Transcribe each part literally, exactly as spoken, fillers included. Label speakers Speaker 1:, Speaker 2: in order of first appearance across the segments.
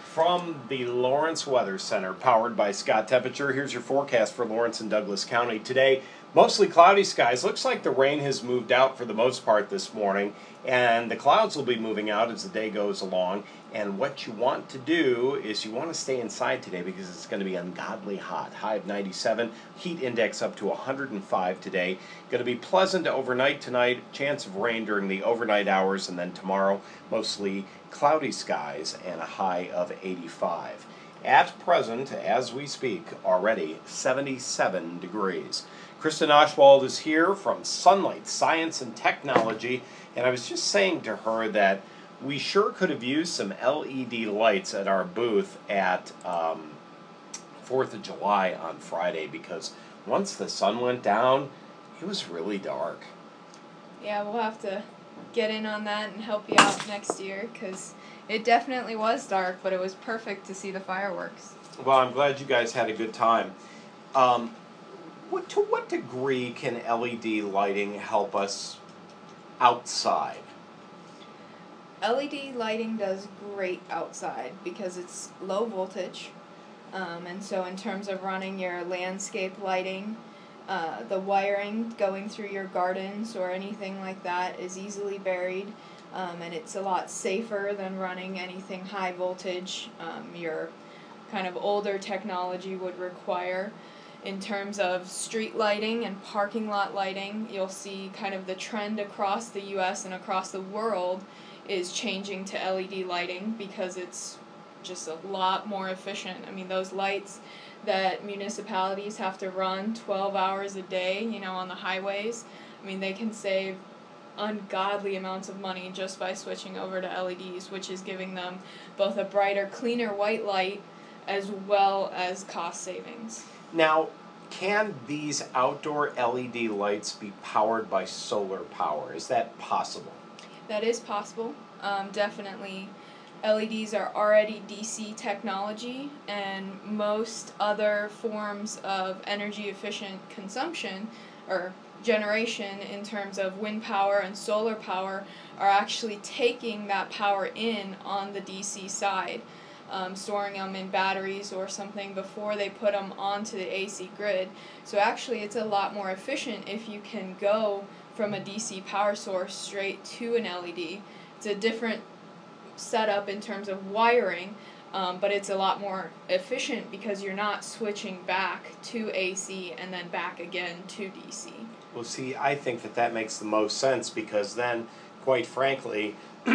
Speaker 1: From the Lawrence Weather Center, powered by Scott Temperature, here's your forecast for Lawrence and Douglas County. Today, mostly cloudy skies. Looks like the rain has moved out for the most part this morning, and the clouds will be moving out as the day goes along. And what you want to do is you want to stay inside today because it's going to be ungodly hot. High of ninety-seven, heat index up to one hundred five today. Going to be pleasant overnight tonight, chance of rain during the overnight hours, and then tomorrow, mostly cloudy skies and a high of eighty-five. At present, as we speak, already seventy-seven degrees. Kristen Oshwald is here from Sunlight Science and Technology, and I was just saying to her that we sure could have used some L E D lights at our booth at um, fourth of July on Friday, because once the sun went down, it was really dark.
Speaker 2: Yeah, we'll have to get in on that and help you out next year, because it definitely was dark, but it was perfect to see the fireworks.
Speaker 1: Well, I'm glad you guys had a good time. Um, what, to what degree can L E D lighting help us outside?
Speaker 2: L E D lighting does great outside because it's low voltage, um, and so in terms of running your landscape lighting, uh, the wiring going through your gardens or anything like that is easily buried, um, and it's a lot safer than running anything high voltage um, your kind of older technology would require. In terms of street lighting and parking lot lighting, you'll see kind of the trend across the U S and across the world is changing to L E D lighting because it's just a lot more efficient. I mean, those lights that municipalities have to run twelve hours a day, you know, on the highways, I mean, they can save ungodly amounts of money just by switching over to L E Ds, which is giving them both a brighter, cleaner white light as well as cost savings.
Speaker 1: Now, can these outdoor L E D lights be powered by solar power? Is that possible?
Speaker 2: That is possible. Um, definitely. L E Ds are already D C technology, and most other forms of energy efficient consumption or generation in terms of wind power and solar power are actually taking that power in on the D C side, um, storing them in batteries or something before they put them onto the A C grid. So actually it's a lot more efficient if you can go from a D C power source straight to an L E D. It's a different setup in terms of wiring, um, but it's a lot more efficient because you're not switching back to A C and then back again to D C.
Speaker 1: Well, see, I think that that makes the most sense because then, quite frankly,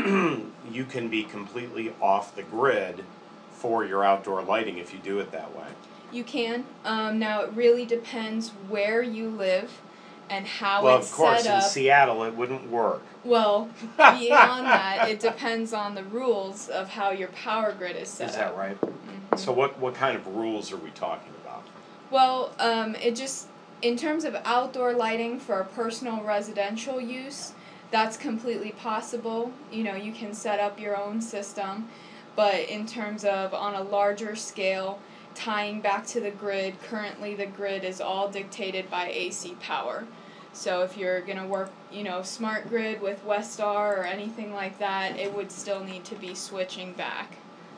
Speaker 1: you can be completely off the grid for your outdoor lighting if you do it that way.
Speaker 2: You can. Um, now, it really depends where you live and how
Speaker 1: well,
Speaker 2: it's
Speaker 1: of course,
Speaker 2: set up.
Speaker 1: in Seattle, it wouldn't work.
Speaker 2: Well, beyond that, it depends on the rules of how your power grid is set up.
Speaker 1: Is that right?
Speaker 2: Mm-hmm.
Speaker 1: So what, what kind of rules are we talking about?
Speaker 2: Well, um, it just, in terms of outdoor lighting for personal residential use, that's completely possible. You know, you can set up your own system, but in terms of on a larger scale, tying back to the grid, currently the grid is all dictated by A C power. So if you're going to work, you know, smart grid with Westar or anything like that, it would still need to be switching back.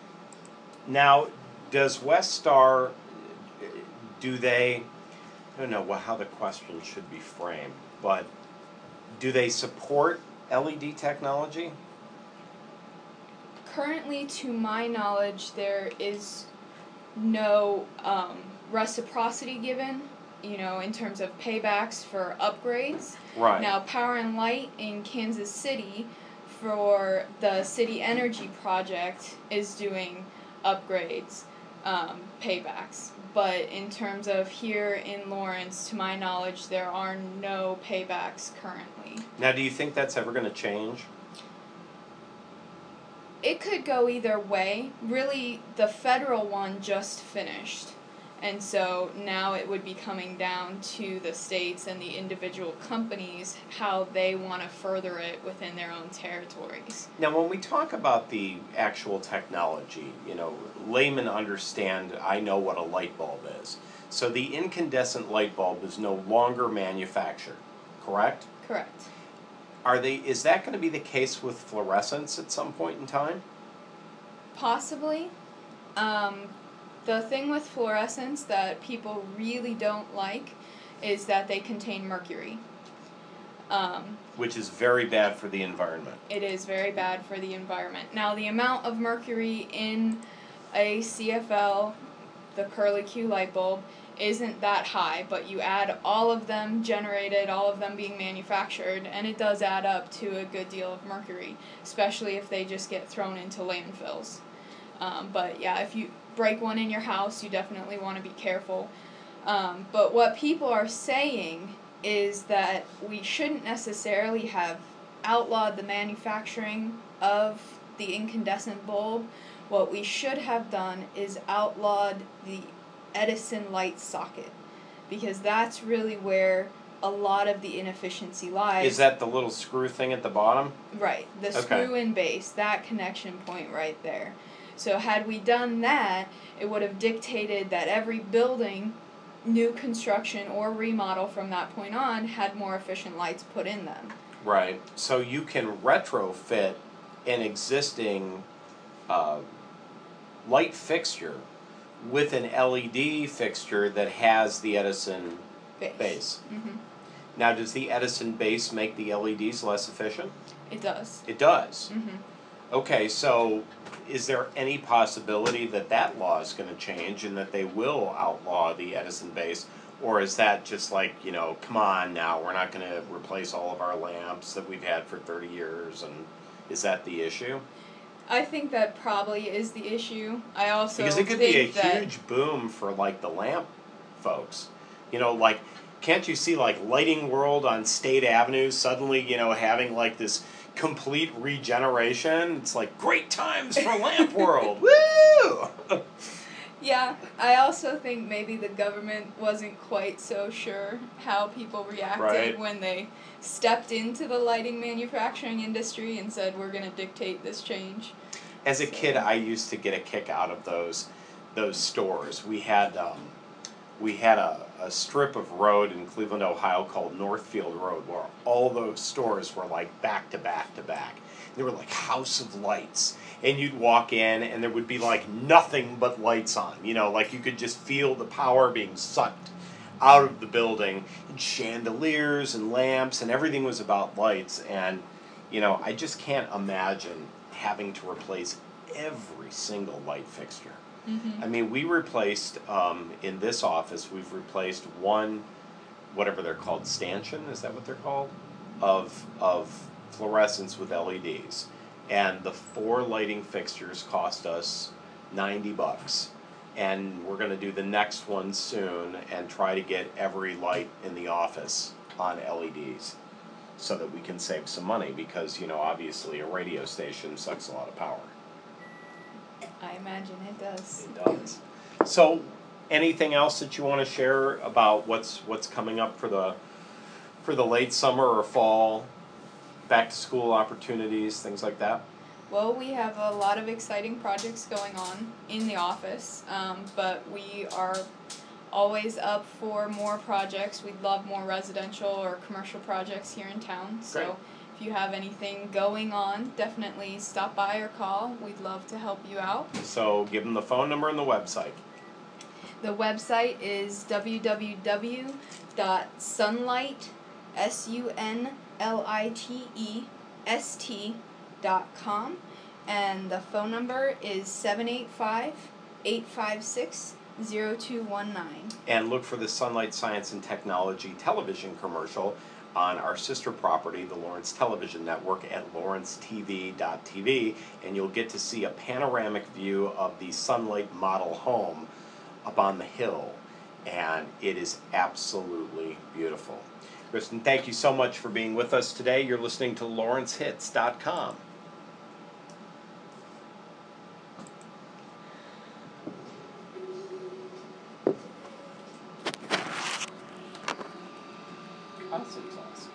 Speaker 1: Now, does Westar, do they, I don't know how the question should be framed, but do they support L E D technology?
Speaker 2: Currently, to my knowledge, there is no um, reciprocity given, you know, in terms of paybacks for upgrades.
Speaker 1: Right.
Speaker 2: Now, Power and Light in Kansas City for the City Energy Project is doing upgrades, um, paybacks. But in terms of here in Lawrence, to my knowledge, there are no paybacks currently.
Speaker 1: Now, do you think that's ever going to change?
Speaker 2: It could go either way. Really, the federal one just finished. And so now it would be coming down to the states and the individual companies how they want to further it within their own territories.
Speaker 1: Now, when we talk about the actual technology, you know, laymen understand, I know what a light bulb is. So the incandescent light bulb is no longer manufactured, correct?
Speaker 2: Correct.
Speaker 1: Are they? Is that going to be the case with fluorescence at some point in time?
Speaker 2: Possibly. Um, the thing with fluorescents that people really don't like is that they contain mercury. Um,
Speaker 1: Which is very bad for the environment.
Speaker 2: it is very bad for the environment. Now, the amount of mercury in a C F L, the Curly Q light bulb, isn't that high, but you add all of them generated, all of them being manufactured, and it does add up to a good deal of mercury, especially if they just get thrown into landfills. Um, but yeah, if you break one in your house, you definitely want to be careful. Um, but what people are saying is that we shouldn't necessarily have outlawed the manufacturing of the incandescent bulb. What we should have done is outlawed the Edison light socket, because that's really where a lot of the inefficiency lies.
Speaker 1: Is that the little screw thing at the bottom?
Speaker 2: Right, the
Speaker 1: Okay.
Speaker 2: screw-in base, that connection point right there. So had we done that, it would have dictated that every building, new construction or remodel from that point on, had more efficient lights put in them.
Speaker 1: Right. So you can retrofit an existing uh, light fixture with an L E D fixture that has the Edison
Speaker 2: Base.
Speaker 1: base.
Speaker 2: Mm-hmm.
Speaker 1: Now, does the Edison base make the L E Ds less efficient?
Speaker 2: It does.
Speaker 1: It does.
Speaker 2: Mm-hmm.
Speaker 1: Okay, so is there any possibility that that law is going to change and that they will outlaw the Edison base? Or is that just like, you know, come on now, we're not going to replace all of our lamps that we've had for thirty years, and is that the issue?
Speaker 2: I think that probably is the issue. I also
Speaker 1: Because it could
Speaker 2: think
Speaker 1: be a
Speaker 2: that
Speaker 1: huge boom for like the lamp folks. You know, like, can't you see like Lighting World on State Avenue suddenly, you know, having like this complete regeneration? It's like great times for Lamp World. Woo!
Speaker 2: Yeah, I also think maybe the government wasn't quite so sure how people reacted
Speaker 1: Right.
Speaker 2: when they stepped into the lighting manufacturing industry and said, we're going to dictate this change.
Speaker 1: As a
Speaker 2: So-
Speaker 1: kid, I used to get a kick out of those those stores. We had um, we had a, a strip of road in Cleveland, Ohio called Northfield Road, where all those stores were like back to back to back. They were like House of Lights. And you'd walk in and there would be like nothing but lights on. You know, like you could just feel the power being sucked out of the building. And chandeliers and lamps and everything was about lights. And, you know, I just can't imagine having to replace every single light fixture.
Speaker 2: Mm-hmm.
Speaker 1: I mean, we replaced, um, in this office, we've replaced one, whatever they're called, stanchion, is that what they're called? Of, of fluorescents with L E Ds. And the four lighting fixtures cost us ninety bucks. And we're going to do the next one soon and try to get every light in the office on L E Ds so that we can save some money because, you know, obviously a radio station sucks a lot of power.
Speaker 2: I imagine it does.
Speaker 1: It does. So, anything else that you want to share about what's what's coming up for the for the late summer or fall back to school opportunities, things like that?
Speaker 2: Well, we have a lot of exciting projects going on in the office, um, but we are always up for more projects. We'd love more residential or commercial projects here in town. So
Speaker 1: Great.
Speaker 2: if you have anything going on, definitely stop by or call. We'd love to help you out.
Speaker 1: So, give them the phone number and the website.
Speaker 2: The website is w w w dot sunlight, S U N L I T E S T dot com, and the phone number is seven eight five, eight five six, zero two one nine.
Speaker 1: And look for the Sunlight Science and Technology television commercial on our sister property, the Lawrence Television Network, at lawrence t v dot t v, and you'll get to see a panoramic view of the Sunlight model home up on the hill, and it is absolutely beautiful. Kristen, thank you so much for being with us today. You're listening to lawrence hits dot com. Awesome sauce.